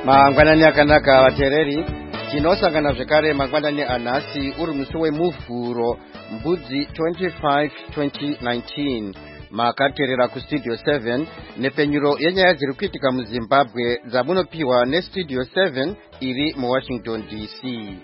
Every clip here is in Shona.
Mangwanani akanaka vateereri, tinosangana zvekare mangwanani anhasi uri musi wemuvhuro mbudzi 25 2019. Makateerera kustudio 7 nepenyuro yenyaya dziri kuitika muZimbabwe dzamunopiwa nestudio 7 iri muWashington DC.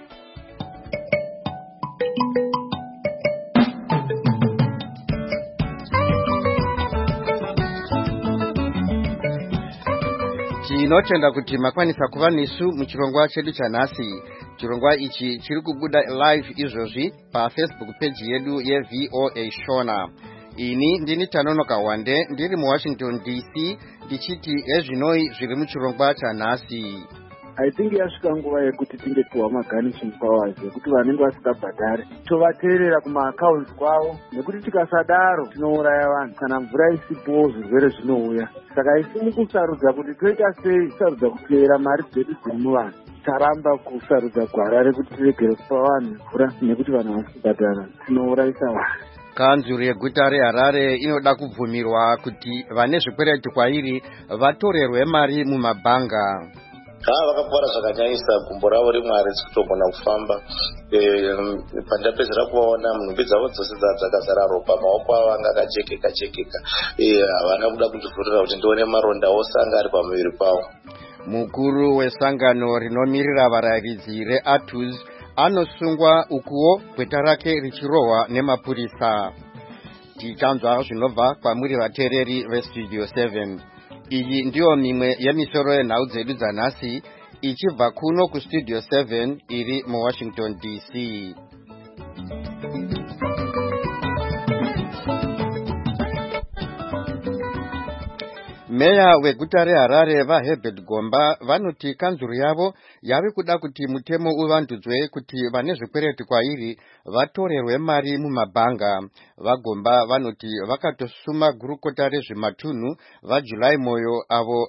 Tinotenda kuti makwanisa kuva nesu muchirongwa chedu chanhasi. Chirongwa ichi chiri kubuda live izvozvi paFacebook page yedu yeVOA Shona. Ini ndini Tanonoka Wande ndiri muWashington DC ndichiti ezvinoi zviri muchirongwa chanhasi. I think yasvika nguva yekuti tinge tuwa maganishin powers yekuti vanenge vasingabhadhari tovateerera kumaaccounts kwavo, nekuti tikasadaro tinouraya vanhu. Kana mvura isipo zvirwere zvinouya. Saka isi mukusarudza kuti toita sei kusarudza kuteera mari dzedu dziri muvanhu, taramba kusarudza gwara rekuti tiregere kupa vanhu mvura nekuti vanhu vasikubhadhara tinourayisa vanhu. Kanzuru yeguta reHarare inoda kubvumirwa kuti vane zvikwereti kwairi vatorerwe mari mumabhanga. Vakapora zvakanyanyisa, gumbo ravo rimwe harisi kutogona kufamba. Pandapedzera kuvaona nhumbi dzavo dzose dzakazara ropa, maoko avo anga akachekeka. Havana kuda kundivhurira kuti ndione maronda ose anga ari pamuviri pavo. Mukuru wesangano rinomirira varayiridzi reATUS anosungwa ukuwo gweta rake richirohwa nemapurisa. Tichanzwa zvinobva kwamuri vateereri vestudio 7. Iyi ndiyo mimwe yemisoro yenhau dzedu dzanhasi ichibva kuno kustudio 7 iri muWashington DC. Meya weguta reHarare vaHerbert Gomba vanoti kanzuru yavo yave kuda kuti mutemo uvandudzwe kuti vane zvikwereti kwairi vatorerwe mari mumabhanga. VaGomba vanoti vakatosuma gurukota rezvematunhu vaJuly Moyo avo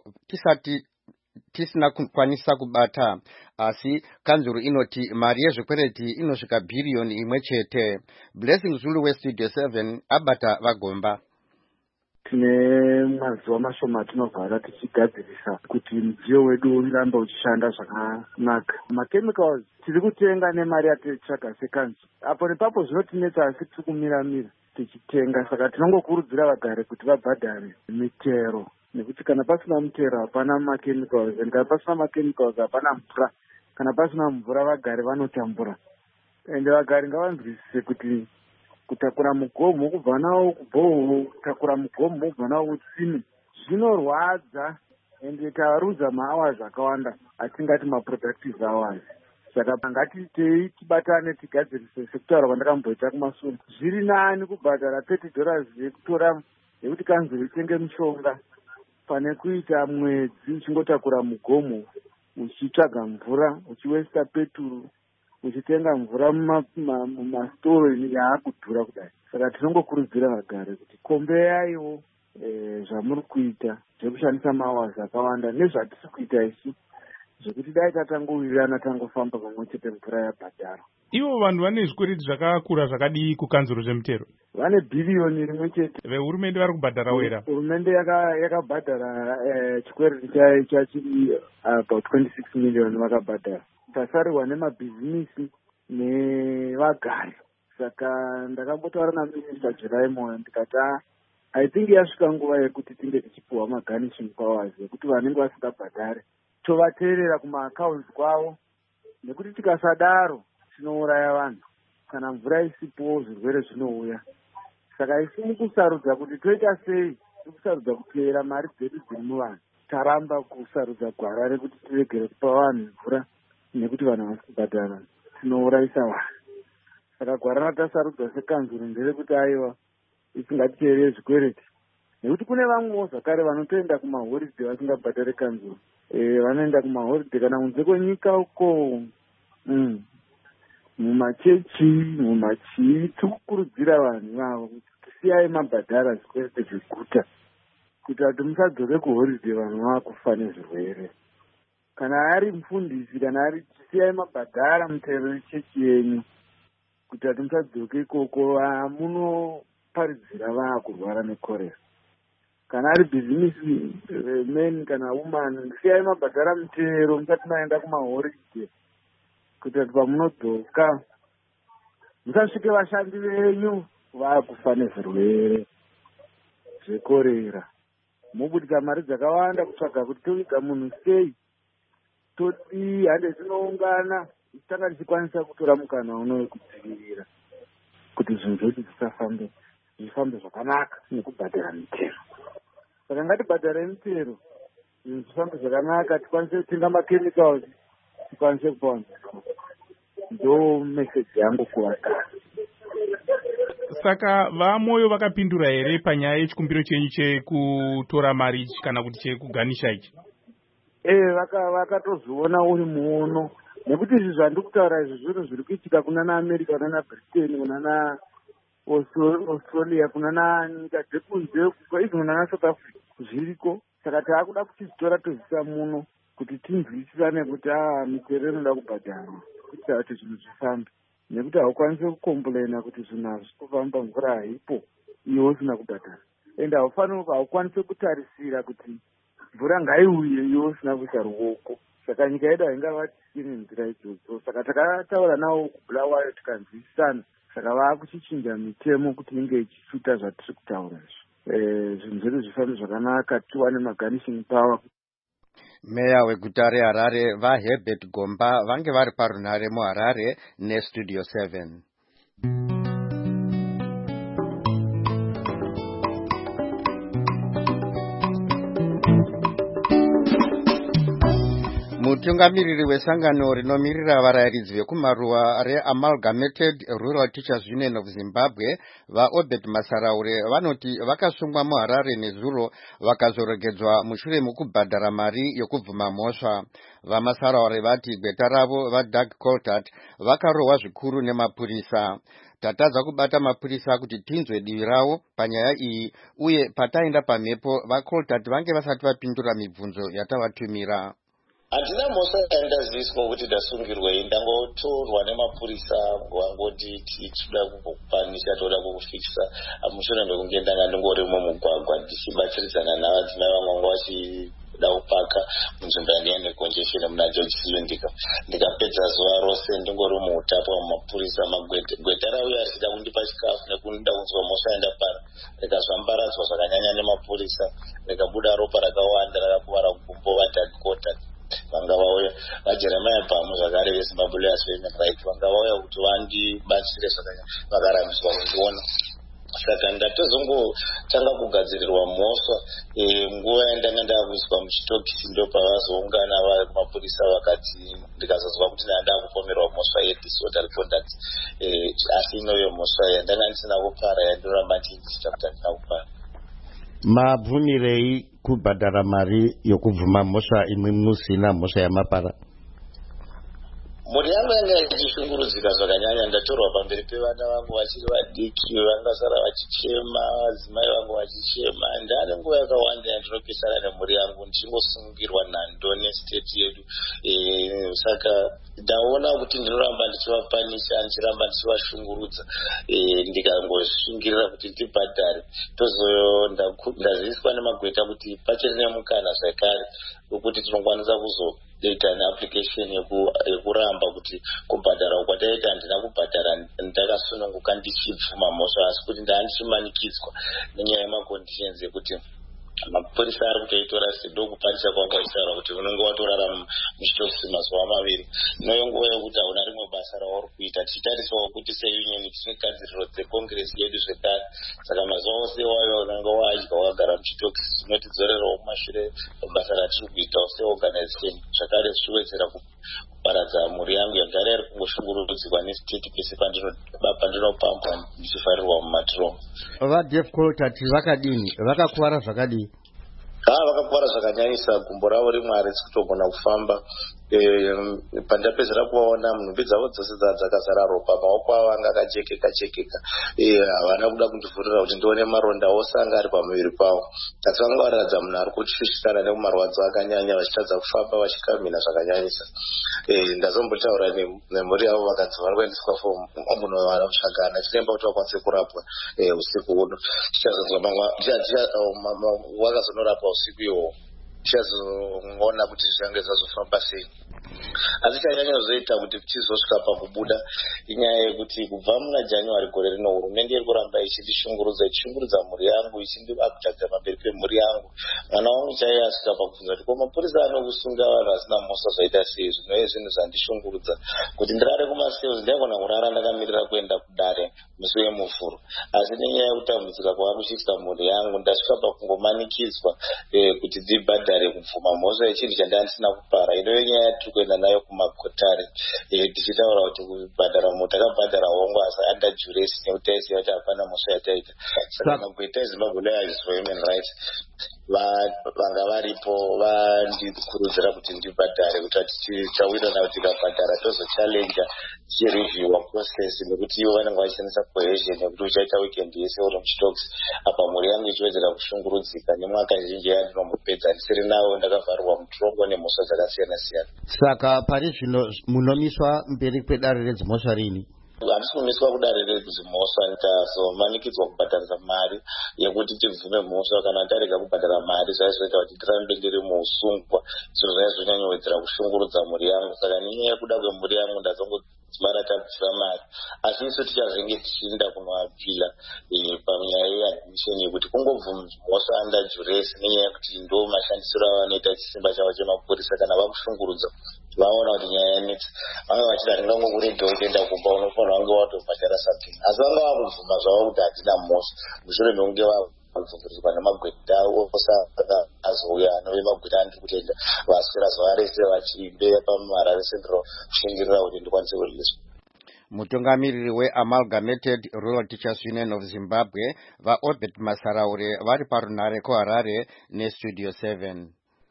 tisina kukwanisa kubata, asi kanzuru inoti mari yezvikwereti inosvika bhiriyoni 1 chete. Blessing Zulu westudio 7 abata vaGomba. Tine mazuva mashoma atinovhara tichigadzirisa kuti mudziyo wedu urambe uchishanda zvakanaka. Machemicals tiri kutenga nemari yatitsvaga sekanzu. Apo nepapo zvinotinetsa, asi tiri kumira tichitenga. Saka tinongokurudzira vagare kuti vabhadhare mitero, nekuti kana pasina mutero hapana machemicals, kana pasina machemicals hapana mvura. Kana pasina mvura vagari vanotambura. Ende vagari ngavanzwisise kuti kutakura mugomo kubva nawo kubhohoro, kutakura mugomo kubva nawo kutsime zvinorwadza, ende tavarudza mahours akawanda atingati maproductive hours. Saka ngatitei tibatane tigadzirise sekutaura kwandakamboita kumasure. Zviri nani kubhadhara $30 yekutora yekuti kanzuru itenge mishonga pane kuita mwedzi uchingotakura mugomo uchitsvaga mvura, uchiwesta peturu, uchitenga mvura mumastoro yaakudhura kudai. Saka tinongokurudzira vagare kuti kombeyaiwo zvamuri kuita zvekushandisa mahours akawanda nezvatisi kuita isu, zvekuti dai tatangowirirana tangofamba pamwe chete mvura yabhadhara. Ivo vanhu vane zvikwereti zvakakura zvakadii kukanzuru zvemutero? Vane bhiriyoni 1 chete. Vehurumende vari kubhadhara wera? Hurumende yakabhadhara chikwereti chachiri about 26 million vakabhadhara. Tasarirwa nemabhizinisi nevagari. Saka ndakambotaura naMinista July Moyo ndikati I think yasvika nguva yekuti tinge tichipuwa maganishin powers yekuti vanenge vasingabhadhari tovateerera kumaaccounts kwavo, nekuti tikasadaro tinouraya vanhu. Kana mvura isipo zvirwere zvinouya. Saka isi mukusarudza kuti toita sei kusarudza kuteera mari dzedu dziri muvanhu, taramba kusarudza gwara rekuti tiregere kupa vanhu mvura nekuti vanhu vasikubhadhara tinourayisa vanhu. Saka gwara ratasarudza sekanzuru nderekuti aiwa isingatiteerere zvikwereti, nekuti kune vamwewo zvakare vanotoenda kumahoriday vasingabhadhare kanzuru. Vanoenda kumahoriday kana kunze kwenyika uko, mumachechi, mumachii. Tikukurudzira vanhu vavo kuti tisiyai mabhadhara zvikwereti zveguta, kuita kuti musadzoke kuhoriday vanhu vakufa nezvirwere. Kana ari mufundisi, kana ari tisiyai mabhadhara mutero wechechi yenyu, kuita kuti musadzoke ikoko munoparidzira vaakurwara nekorera. kana ari bhizinesi men kana woman, siyai mabhadhara mutero musati maenda kumahoride, kuitira kuti pamunodzoka musasvike vashandi venyu vakufa nezvirwere zvekorera. Mobudisa mari dzakawanda kutsvaga kuti toviga munhu sei, todii, hande tinoungana tanga tichikwanisa kutora mukana uno wekudzivirira kuti zvinhu zvedu zvifambe zvakanaka nekubhadhara mitero. Saka ngatibhadhare mitero, zvinhu zvifambe zvakanaka, tikwanise kutenga makhemicals, tikwanise kupa nzvimbo. Ndo meseji yangu kuvatana. Saka vamoyo vakapindura here panyaya yechikumbiro chenyu chekutora mari ichi kana kuti chekuganisha ichi? Vakatozviona uri muono, nekuti izvi zvandikutaura izvi zvinhu zviri kuitika kuna naAmerica, kuna naBritain, kuna naAustralia, kuna nanyika dzekunze, izvi kuna naSouth Africa zviriko. Saka taakuda kuchizitora tozisa muno kuti tinzwisisane kuti mitero inoda kubhadharwa kuitira kuti zvinhu zvifambe, nekuti haukwanisi kukomplaina kuti zvinhu hazvisi kufamba, mvura haipo, iwe usina kubhadhara. Ende haukwanisi kutarisira kuti mvura ngaiuye iwe usina kuisa ruoko. Saka nyika yedu haingava tisine nzira idzodzo. Saka takataura navo kuBulawayo tikanzwisisana. Saka vakuchichinja mitemo kuti inge ichisuta zvatiri kutaura izvi. Zvinhu zvedu zvifambe zvakanaka, tiwane maganising power. Meya weguta reHarare vaHerbert Gomba vange vari parunhare muHarare neStudio 7. Mutungamiriri wesangano rinomirira varayiridzi vekumaruwa reAmalgamated Rural Teachers Union of Zimbabwe vaObed Masaraure vanoti vakasungwa muHarare nezuro vakazorogedzwa mushure mekubhadhara mari yokubvuma mhosva. VaMasaraure vati gweta ravo vaDoug Coltart vakarohwa zvikuru nemapurisa. Tatadza kubata mapurisa kuti tinzwe divi ravo panyaya iyi, uye pataenda pamhepo vaColtart vange vasati vapindura mibvunzo yatavatumira. Handina mhosva yandaziviswa kuti ndasungirwei, ndangotorwa nemapurisa wangoti tichida kukupanisha, toda kukufikisa. Mushure mekunge ndanga ndingori mumugwagwa ndichibatsiridzana navadzimai vamwe vanga vachida kupaka munzvimbo yanga ine congestion muna George Sivendika. Ndikapedza zuva rose ndingori muutapo wamapurisa magweta rauya richida kundipa chikafu nekuda kunzwa mhosva yandapara. Ndikazvambaradzwa zvakanyanya nemapurisa, ndikabuda ropa rakawanda rakakuvara gumbo vaDoug Coltart. Vanga vauya vaJeremiah Bhamu zvakare veZimbabwe Lawyers Women's Rights vanga vauya kuti vandibatsire zvakanyanya, vakarambiswa kundiona. Saka ndatozongotanga kugadzirirwa mhosva. Nguva yandanga ndakuiswa muchitokisi ndo pavazoungana mapurisa vakati ndikazozwa kuti ndanga kupomerwa mhosva yedisorderly conduct. Asi inoyo mhosva yandanga ndisina kupara yandoramba ndichiita kuti handina kupara. Mabvumirei kubhadhara mari yokubvuma mhosva imwe musina mhosva yamapara? Mhuri yangu yanga ichishungurudzika zvakanyanya. Ndatorwa pamberi pevana vangu vachiri vadiki, vangasara vachichema, vadzimai vangu vachichema. Ndane nguva yakawanda yandinopesana nemhuri yangu ndichingosungirwa nhando nestate yedu. Saka ndaona kuti ndinoramba ndichivapanisha, ndichiramba ndichivashungurudza, ndikangosungirira kuti ndibhadhare. Ndaziviswa nemagweta kuti pachiri nemukana zvakare wekuti tinokwanisa kuzoita neapplication yekuramba kuti kubhadhara ukwataita handina kubhadhara ndakasununguka ndichibvuma mhosva, asi kuti ndandichimanikidzwa nenyaya yemaconditions ekuti mapurisa ari kutoitora sedokupanisha kwanga isara kuti unenge watorara muchitokisi mazuva maviri. Inoyo nguva yekuti hauna rimwe basa rauri kuita. Tichitarisawo kuti seunion tine gadziriro dzekongresi yedu zvekare. Saka mazuva ose wayo unenge wadya wagara muchitokisi, zvinotidzorerawo kumashure pabasa ratiri kuitawo seorganization. Zvakare zvichiwedzera kuparadza mhuri yangu yagara iri kungoshungurudzirwa nestate pese pandinopambwa ndichifarirwa mumatiroma. VaDoug Coltart vakadini? Vakakuvara zvakadii? Vakakuvara zvakanyanyisa. Gumbo ravo rimwe harisi kutogona kufamba. pandapedzera kuvaona nhumbi dzavo dzose dzakazara ropa, maoko avo anga akachekeka havana kuda kundivhurira kuti ndione maronda ose anga ari pamuviri pavo, asi vanga varatidza munhu ari kushushikana nekumarwadzo akanyanya, vachitadza kufamba vachikamhina zvakanyanyisa. Ndazombotaura nemhuri yavo vakanzi vari kuendeswa kunowana kutsvagana chiremba kuti vakwanise kurapwa usiku uno. Tichazonzwa wakazonorapwa usiku ihwo, tichazoona kuti zvichange zvazofamba sei. Asi chanyanya zoita kuti tichizosvika pakubuda inyaya yekuti kubva muna January gore rino hurumende iri kuramba ichishungurudza mhuri yangu, ichindibakutadza pamberi pemhuri yangu. Mwana wangu chaiye asvika pakubvunza kuti ko mapurisa anokusunga vanhu vasina mhosva zvaita sei, zvinove zvinhu zvandishungurudza. Kuti ndirare kumasales ndaigona kurara ndakamirira kuenda kudare musi wemufuro, asi nenyaya yekutambudzika kwavakuchiitisa mhuri yangu ndasvika pakungomanikidzwa kuti ndibhadhare kubvuma mhosva yechinhu chandandisina kupara. Inoyo nyaya tiri kuenda nayo kumakotari, tichitaura kuti kubhadhara takabhadhara hongu asi under duress, nekuti taiziva kuti hapana mhosva yataita. Saka magweta eZimbabwe Lawyers for Human Rights vanga varipo vandikurudzira kuti ndibhadhare, kuti tichawirana kuti tikabhadhara tozochallenja tichirevhiewa process, nekuti ivo vanenge vachishandisa cohesion nekuti uchaita weekend yese uri muchitoks. Apa mhuri yangu ichiwedzera kushungurudzika nemwaka zhinji yandinombopedza ndisiri navo, ndakavharirwa mutorongo nemhosva dzakasiyana siyana. Saka pari zvino munomiswa mberi kwedare redzimhosva rini? Handisi kumiswa kudare redzimhosva, ndazomanikidzwa kubhadharisa mari yekuti tibvume mhosva. Kana tarega kubhadhara mari zvaizoita kuti tirambe ndiri muusungwa, izvo zvaizonyanyowedzera kushungurudza mhuri yangu. Saka nenyaya yekuda kwemhuri yangu ndazongodzimara tabvisa mari, asi isu tichazenge tichienda kunoapila panyaya yeadmission yekuti kungobvuma mhosva under duress, nenyaya yekuti ndo mashandisiro avanoita chisimba chavo chemapurisa. Kana vakushungurudza vaona kuti nyaya yanetsa, vanga vachida ringangokurega uchienda kumba, unofanira vange watobhadhara something, asi vanga vakubvuma zvavo kuti hatina mhosva, mushure mekunge vabvumvuriswa nemagweta osaka azouya anove magweta andiri kutenda vaswera zuva rese vachimbeya paMarare Central kushingirira kuti ndikwanise kuriliswa. Mutungamiriri weAmalgamated Rural Teachers Union of Zimbabwe vaOrbert Masaraure vari parunare kuHarare neStudio 7.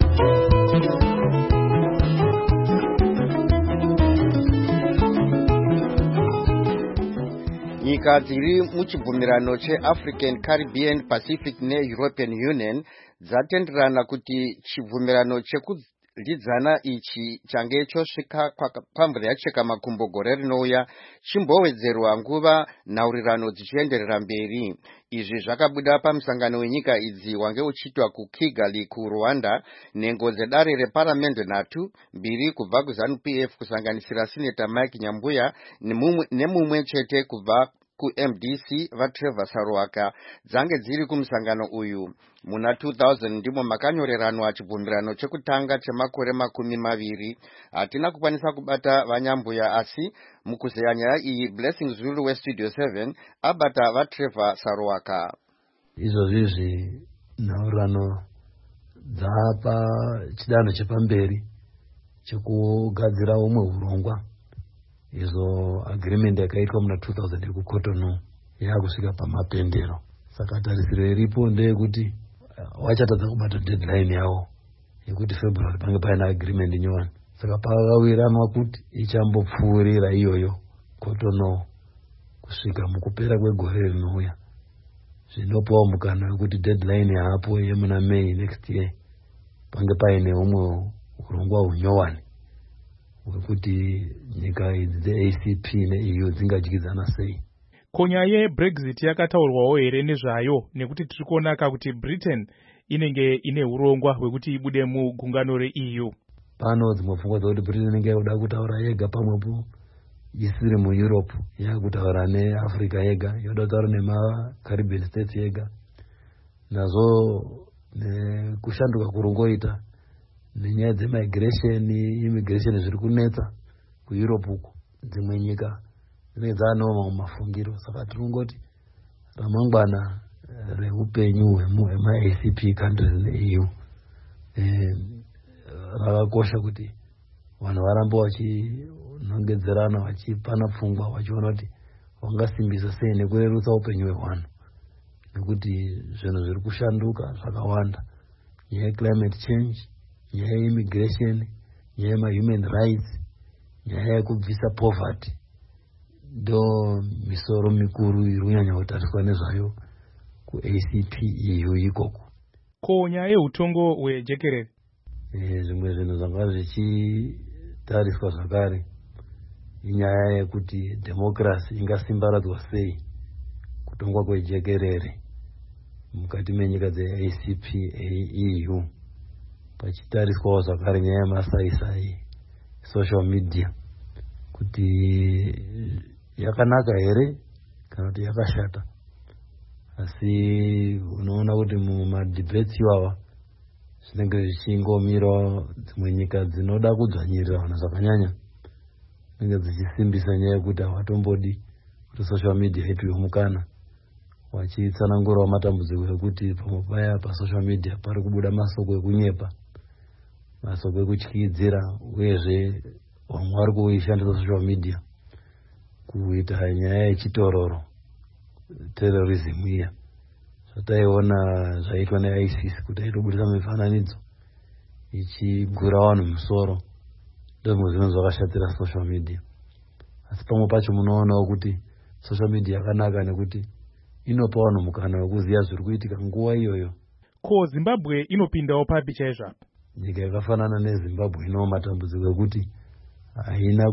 Nyika dziri muchibvumirano cheAfrican Caribbean Pacific neEuropean Union dzatenderana kuti chibvumirano chekulidzana ichi change chosvika pamvura yacheka makumbo gore rinouya chimbowedzerwa nguva nhaurirano dzichienderera mberi. Izvi zvakabuda pamusangano wenyika idzi wange uchiitwa kuKigali kuRwanda nhengo dzedare reparamende nhatu, mbiri kubva kuZANU-PF kusanganisira Sineta Mike Nyambuya nemumwe chete kubva kuMDC vaTrevor Saruaka dzange dziri kumusangano uyu. Muna 2000 ndimo makanyoreranwa chibvumirano chekutanga chemakore 20. Hatina kukwanisa kubata vaNyambuya, asi mukuzeya nyaya iyi Blessing Zulu weStudio 7 abata vaTrevor Saruaka. Izvozvi nhaurirano dzapa chidanho chepamberi chekugadzira umwe urongwa. Izo agreement yakaitwa muna 2000 iri kuCotonou yakusvika pamapendero. Saka tarisiro iripo ndeyekuti wachatadza kubata deadline yavo yekuti February pange paina agreement nyowani. Saka pakawiranwa kuti ichambopfuurira iyoyo Cotonou kusvika mukupera kwegore rinouya. Zvinopawo mukana wekuti deadline yaapo yemuna May next year pange paine umwe urongwa hunyowani wekuti nyika idzi dzeACP neEU dzingadyidzana sei. Konya yeBrexit yakataurwawo here nezvayo, nekuti tiri kuonaka kuti Britain inenge ine urongwa hwekuti ibude mugungano reEU. Pano dzimwe pfungwa dzokuti Britain inenge yoda kutaura yega pamwepo isiri muEurope, yakutaura neAfrica yega, yoda kutaura nemaCaribbean states yega. Nazo nekushanduka kurongoita nenyaya immigration zviri kunetsa kuEurope uko, dzimwe nyika dzinenge dzaanewo mafungiro. Saka tiri kungoti ramangwana reupenyu hwemaACP countries neEU rakakosha kuti vanhu varambe vachinongedzerana, vachipana pfungwa, vachiona kuti vangasimbisa sei nekurerutsa upenyu hwevanhu, nekuti zvinhu zviri kushanduka zvakawanda. Nyaya yeclimate change, nyaya yeimmigration, nyaya yema-human rights, nyaya yekubvisa poverty, ndo misoro mikuru iri kunyanya kutariswa nezvayo ku-ACP EU ikoko. Ko nyaya yeutongo hwejekerere? Zvimwe zvinhu zvanga zvichitariswa zvakare inyaya yekuti democracy ingasimbaradzwa sei kutongwa kwejekerere mukati menyika dze-ACP EU. Pachitariswawo zvakare nyaya yemasaisai, social media, kuti yakanaka here kana kuti yakashata. Asi unoona kuti mumadebate iwawa zvinenge zvichingomirawo dzimwe nyika dzinoda kudzvanyirira vanhu zvakanyanya, dzinenge dzichisimbisa nyaya yekuti havatombodi kuti social media itiwe mukana, wachitsanangurawo matambudziko ekuti pamwe paya pasocial media pari kubuda masoko ekunyepa, masoko ekutyidzira, uyezve vamwe vari kuishandisa social media kuita nyaya yechitororo, terrorism iya. Zvataiona zvaitwa neISIS kuti aitobudisa mifananidzo ichigura vanhu musoro, ndozvimwe zvinhu zvakashatira social media. Asi pamwe pacho munoonawo kuti social media yakanaka nekuti inopa vanhu mukana wekuziva zviri kuitika nguva iyoyo. Ko Zimbabwe inopindawo papi chaizvo? Nyika yakafanana neZimbabwe ino matambudziko ekuti haina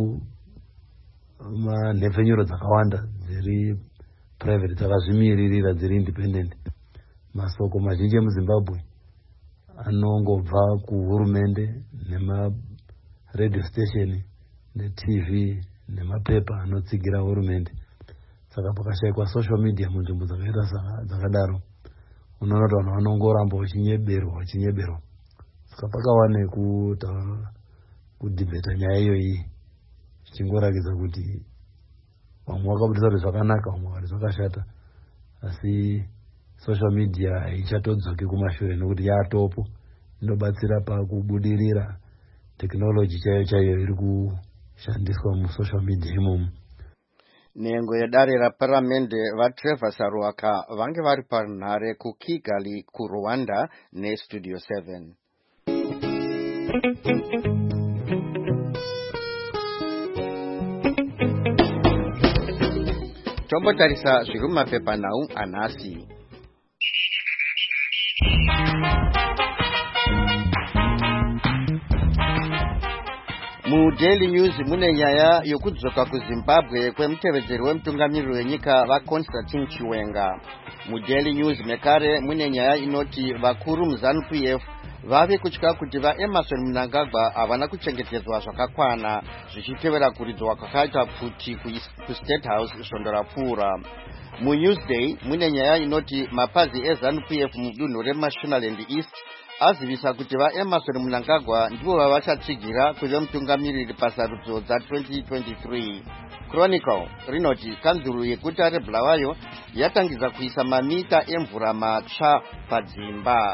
manhepfenyuro dzakawanda dziri private, dzakazvimiririra, dziri independent. Masoko mazhinji emuZimbabwe anongobva kuhurumende nema-radio station neTV nemapepa anotsigira hurumende. Saka pakashayikwa social media munzvimbo dzakadaro, unoona kuti vanhu vanongoramba vachinyeberwa. Saka pakawa nekudhibheta nyaya iyoyi, zvichingoragidza kuti vamwe vakabudisa kuti zvakanaka, vamwe vakati zvakashata. Asi social media haichatodzoki kumashure nekuti yatopo, inobatsira pakubudirira technology chaiyo iri kushandiswa musocial media imomo. Nhengo yedare raparamende vaTrevor Saruwaka vange vari panhare kuKigali kuRwanda neStudio 7. Tombotarisa zviri mumapepanhau anhasi. MuDaily News mune nyaya yokudzoka kuZimbabwe kwemutevedzeri wemutungamiriri wenyika vaConstantine Chiwenga. MuDaily News mekare mune nyaya inoti vakuru muZANU-PF vave kutya kuti vaEmmerson Mnangagwa havana kuchengetedzwa zvakakwana zvichitevera kuridzwa kwakaita pfuti kuState House svondo rapfuura. MuNewsday mune nyaya inoti mapazi eZANU-PF mudunhu reMashonaland East azivisa kuti vaEmmerson Mnangagwa ndivo vavachatsigira kuve mutungamiriri pasarudzo dza2023. Chronicle rinoti kanzuru yeguta reBulawayo yatangidza kuisa mamita emvura matsva padzimba.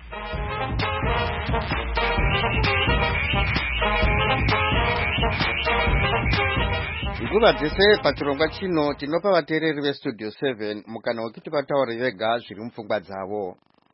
Nguva dzese pachirongwa chino tinopa vateereri veStudio 7 mukana wekuti vataure vega zviri mupfungwa dzavo.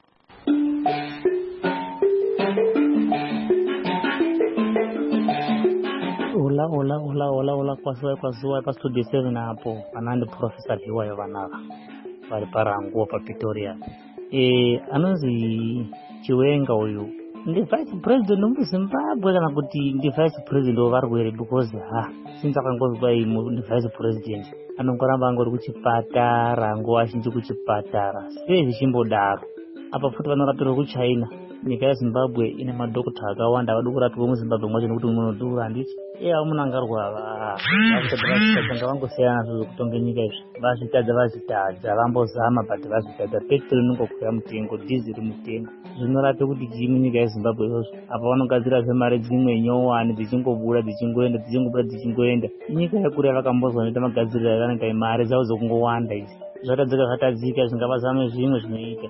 Ola kwasiwa paStudio 7 hapo panandi Professor Hiwayo vanava vari paranguwa paPretoria. Anonzi Chiwenga uyu ndi vice president muZimbabwe kana kuti ndi vice president wevarwere, because since akangozi bai ndi vice president anongoramba angori kuchipatara, ango achinji kuchipatara. Sei zvichimbodaro? Apa futi vanorapirwa kuChina. Nyika yeZimbabwe ine madhokota akawanda, avadi kurapirwa muZimbabwe mwacho nekuti munodhura. Handiti munangarwa vakutanga vangosiyana zvokutonga nyika izvi, vazvitadza vambozama but vazvitadza. Petrol inongokwira mutengo, diesel mutengo. Zvinorape kuti chii nyika yeZimbabwe izvozvo? Apa vanogadzira zvemari dzimwe nyowani dzichingobuda dzichingoenda. Nyika yakura yavakambozwa noita magadziriro akanaka, mari dzavo dzokungowanda idzi. Zvatadzika zvatadzika, zvingavazame zvimwe zvinoita.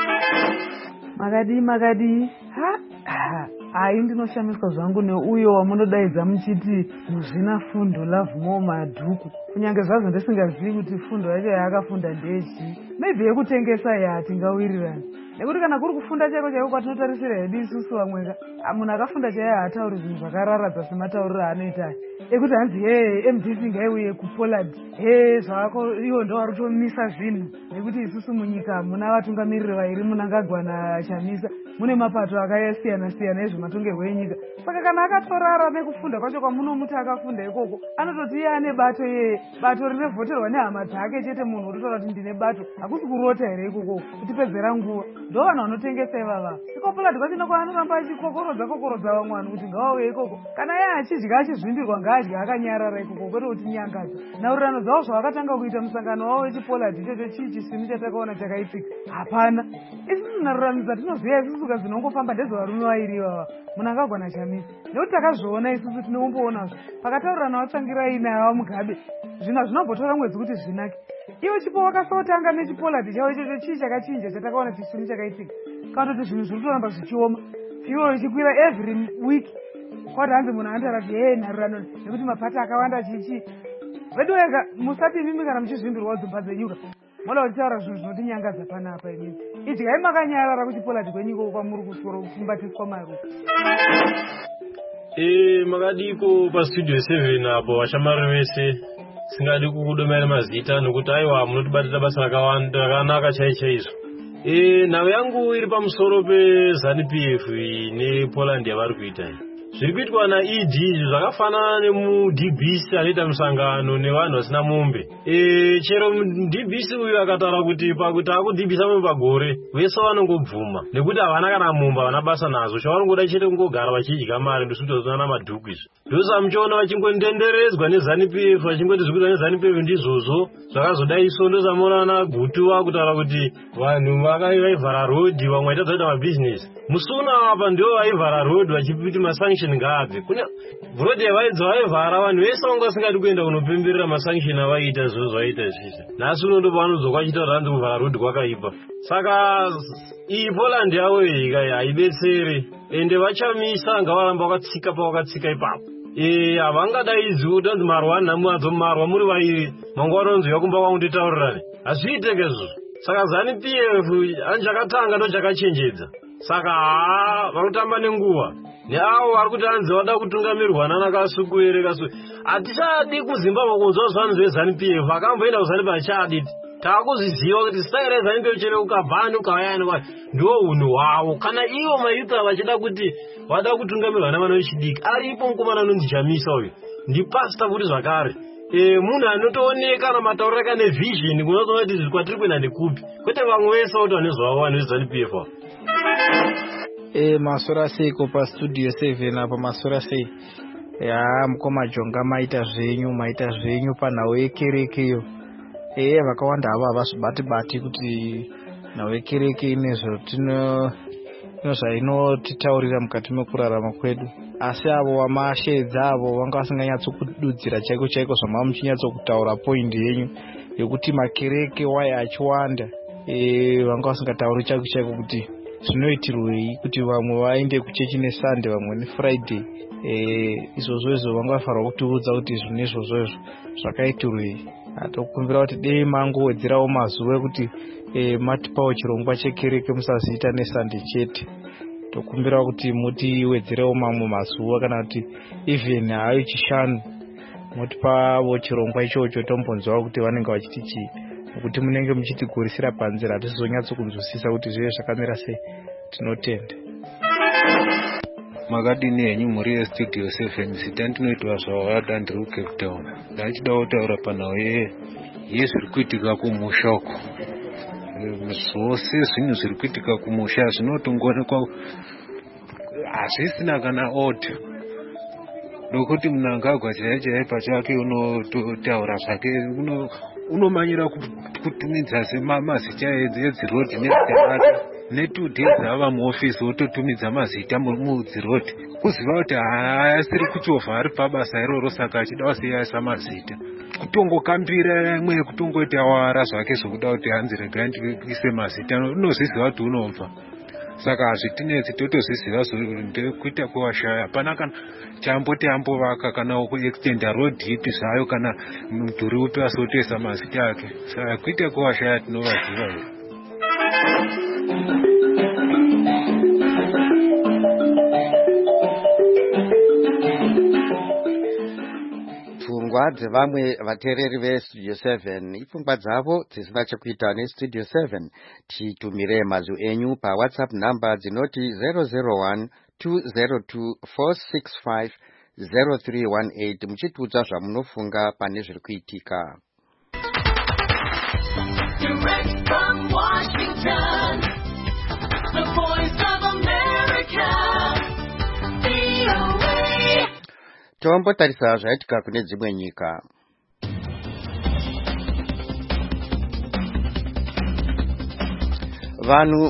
Makadi hai ndinoshamiswa zvangu neuyo wamunodaidza muchiti muzvina fundo love more madhuku, kunyange zvazvo ndisingazivi kuti fundo yacho yaakafunda ndechi. maybe yekutengesa yatingawirirana nekuti kana kuri kufunda chaiko chaiko kwatinotarisira hedu isusu vamweka munhu akafunda chaiye haatauri zvinhu zvakararadza sematauriro anoita ekuti hanzi MDC ngaiuye kuPoland zvako iwo ndo vari kutomisa zvinhu nekuti isusu munyika muna vatungamiriri vairi munangagwana Chamisa mune mapato akasiyana siyana ezvematongerwo enyika saka kana akatorara nekufunda kwacho kwamunomuti akafunda ikoko anototi iye ane bato rinevhoterwa nehama dzake chete munhu utotaura kuti ndine bato hakusi kurota here ikoko kutipedzera nguva ndo vanhu vanotengesa ivava ikoPoland kwachino kwaanoramba achikokorodza vamwe vanhu kuti ngavauye ikoko kana iye achidya achizvimbirwa ngaadya akanyarara ikoko kwete kuti nyangadza naurirano dzavo zvavakatanga kuita musangano wavo wechiPoland ichocho chii chisimi chatakaona chakaitika hapana isusu narurano dzatinoziva isusu kazinongofamba ndezvevarume vairi ivava munhu angagwana Chamisa nekuti takazviona isusu tinomboonazo pakataurirana vatsvangira inava Mugabe zvinhu hazvinombotora mwedzi kuti zvinake iwe chipo wakasotanga nechiPoland chavo ichocho chii chakachinja chatakaona chisimi chakaitika katoti zvinhu zviri kutoramba zvichioma fiwo ichikwira every week kwati hanzi munhu anotarati nharurano nekuti mapati akawanda chichi vedu wega musati mimi kana muchizvimbirwa dzimba dzenyuka moda kutaura zvinhu zvinotinyangadza panapa imimi idyai makanyarara kuchiPoland kwenyiko kwamuri kufumbatiswa maruka makadiko pastudio 7 apo vashamari vese singadi kukudomaira mazita nokuti aiwa munotibatira basa rakanaka chaizvo. Nhau yangu iri pamusoro peZANU-PF nePoland yavari kuita zviri kuitwa naED zvakafanana nemuDBC anoita musangano nevanhu vasina mombe. Chero muDBC uyu akataura kuti pakuti akudhibhisa mombe pagore vese vanongobvuma nekuti havana kana mombe havana basa nazo chavanongoda chete kungogara vachidya mari ndosutozana madhuku izvi ndosa muchiona vachingondenderedzwa neZANU-PF vachingoti zvikuitwa neZANU-PF ndizvozvo zvakazoda iso ndosamonana Gutu vakutaura kuti vanhu vaivhara rodhi vamwe vaita dzaita mabhizinesi musuna apa ndiwo vaivhara rodhi vachipiti masanction ngaabve kuna rodhi vaivhara vanhu vese vanga vasingadi kuenda kunopemberera masanction avaita zviro zvaita izvizvi nhasi uno ndo pavanozwa kwachitaura hanzi kuvhara rodhi kwakaipa saka iyi Poland yavo haibetsere ende vachamisa ngavaramba vakatsika pavakatsika ipapo havangadaizi kuti hanzi marwa nhamuadzo marwa muri vairi mangwanonzwa kumba kwangunditaurirani hazviiteke izvo saka ZANU-PF hanjakatanga ndo chakachenjedza saka varikutamba nenguva neavo vari kuti hanzi vada kutungamirwa nanakasuku ere kasuku hatichadi kuZimbabwe kunzwa zvanhu zveZANU-PF akamboenda kuZANU-PF hatichaditi taakuzviziva kuti staira yeZANU-PF chero ukabhani ukavayani ndiwo unhu hwavo kana ivo mayuta vachida kuti vada kutungamirwa navana vechidiki aripo mukomana anonzi Chamisa uyu ndipasta kuti zvakare munhu anotooneka namatauriro ake nevision kunotsona kuti kwatiri kuenda ndekupi kwete vamwe vese kuti vanezvavo vanhu veZANU-PF avo. Masora sei ko pastudio 7 apa masora sei mukoma Jonga maita zvenyu panhau yekereke iyo vakawanda avo havazvibati kuti nhau yekereke inezvo zvainotitaurira mukati mekurarama kwedu asi avo vamashedza avo vanga vasinganyatsokududzira chaiko chaiko zvamava muchinyatsokutaura poindi yenyu yekuti makereke waya achiwanda vanga vasingatauri chaiko chaiko kuti zvinoitirwei kuti vamwe vaende kuchechi neSunday vamwe neFriday izvozvo vanga vafanirwa kutiudza kuti zvinhu izvozvo zvakaitirwei atokumbira kuti dei mangowedzerawo mazuva ekuti matipawo chirongwa chekereke musaziita neSunday chete tokumbira kuti mutiwedzerewo mamwe mazuva kana kuti even hayo chishanu motipawo chirongwa ichocho tombonzwa kuti vanenge vachiti chii nokuti munenge muchitigurisira panzira hatisizonyatsokunzwisisa kuti zvive zvakamira sei. Tinotenda makadini henyu muri yestudio 7 zita ndinoitwa zvavada ndiri kuCape Town ndachida kutaura panhau yezviri kuitika kumushoko zvose zvinhu zviri kuitika kumusha zvinotongoonekwa hazvisina kana audio nokuti Mnangagwa chaiye pachake unotaura zvake unomanyira kutumidza semazita edzirodi nezita netudhe dzava muofisi wototumidza mazita mudzirodi kuziva kuti haasiri kuchovha ari pabasa iroro saka achida kusiyaisa mazita kutongokambira mwe kutongoita wara zvake zvokuda kuti hanzi regai ndikuise mazita unozviziva kuti unobva saka hazvitinetsi totozviziva ndekuita kuwashaya hapana kana chamboti ambovaka kana kuextenda road ipi zvayo kana mudhuri upi asotoisa mazita ake saka kuita kuwashaya tinovaziva here. Pfungwa dzevamwe vateereri vestudio 7 ipfungwa dzavo dzisina chekuita nestudio 7. Titumire mazwi enyu pawhatsapp number dzinoti 001 202 465 0318 muchitiudza zvamunofunga pane zviri kuitika. Direct from Washington, the voice of America, VOA. Tombotarisa zvaitika kune dzimwe nyika. Vanhu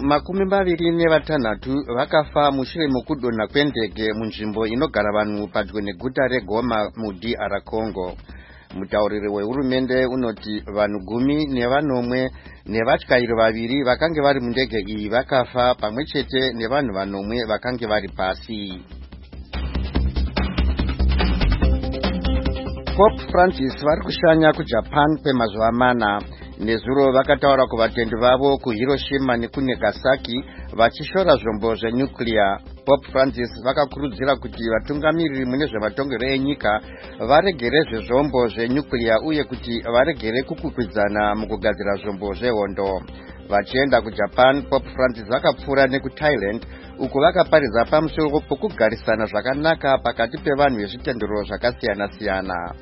26 vakafa mushure mokudonha kwendege munzvimbo inogara vanhu padyo neguta reGoma muDR Congo. Mutauriri wehurumende unoti vanhu 11 nevatyairi 2 vakange vari mundege iyi vakafa pamwechete nevanhu 9 vakange vari pasi. Pope Francis vari kushanya kuJapan kwemazuva 4. Nezuro vakataura kuvatendi vavo kuHiroshima nekuNagasaki vachishora zvombo zvenyuclear. Pope Francis vakakurudzira kuti vatungamiriri mune zvematongero enyika varegere zvezvombo zvenyuclear uye kuti varegere kukwikwidzana mukugadzira zvombo zvehondo. Vachienda kuJapan, Pope Francis vakapfuura nekuThailand uko vakaparidza pamusoro pokugarisana zvakanaka pakati pevanhu vezvitendero zvakasiyana-siyana.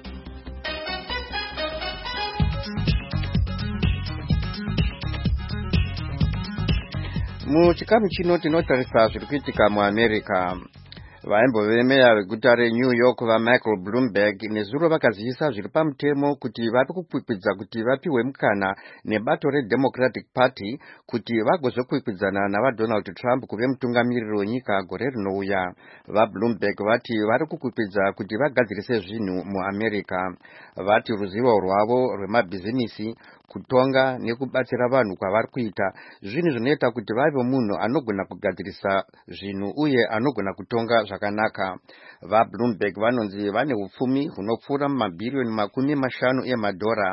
Muchikamu chino tinotarisa zviri kuitika muAmerica. Vaimbove meya veguta reNew York vaMichael Bloomberg nezuro vakazivisa zviri pamutemo kuti vari kukwikwidzwa kuti vapiwe mukana nebato reDemocratic Party kuti vagozokwikwidzana navaDonald Trump kuve mutungamiriri wenyika gore rinouya. VaBloomberg vati vari kukwikwidza kuti vagadzirise zvinhu muAmerica. Vati ruzivo rwavo rwemabhizinisi, kutonga nekubatsira vanhu kwavari kuita zvinhu zvinoita kuti vave munhu anogona kugadzirisa zvinhu uye anogona kutonga zvakanaka. VaBloomberg vanonzi vane upfumi hunopfuura mabhiriyoni 50 emadhora.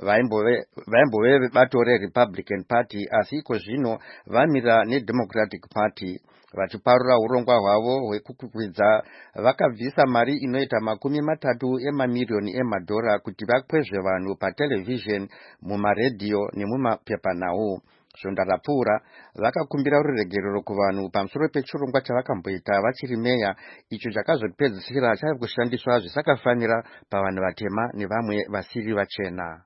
Vaimbove vebato reRepublican Party asi iko zvino vamira neDemocratic Party. Vachiparura urongwa hwavo hwekukwikwidza vakabvisa mari inoita 30 emamiliyoni emadhora kuti vakwezve vanhu patelevhizheni, mumaredhiyo nemumapepanhau. Zvonda rapfuura vakakumbira ruregerero kuvanhu pamusoro pechirongwa chavakamboita vachiri meya, icho chakazopedzisira chave kushandiswa zvisakafanira pavanhu vatema nevamwe vasiri vachena.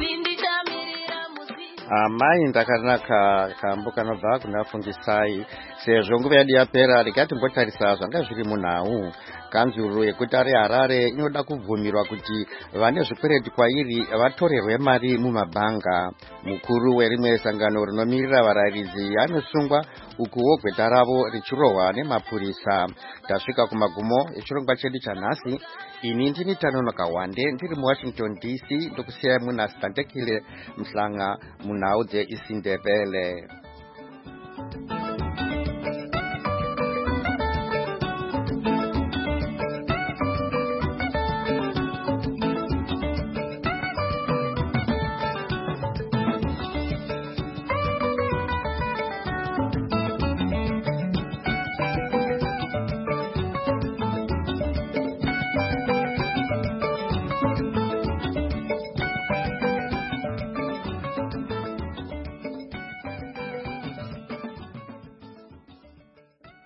Amai ndakanaka kambo kanobva kuna Fungisai. sezvo nguva yedu yapera rikati mbotarisa zvanga zviri munhau. Kanzuru yeguta reHarare inoda kubvumirwa kuti vane zvikwereti kwairi vatorerwe mari mumabhanga. Mukuru werimwe sangano rinomirira varayiridzi anosungwa ukuwo gweta ravo richirohwa nemapurisa. Tasvika kumagumo echirongwa chedu chanhasi. Ini ndini Tanonoka Wande ndiri muWashington DC ndokusiyai muna Sitantekile Mhlanga munhau dzeIsiNdebele.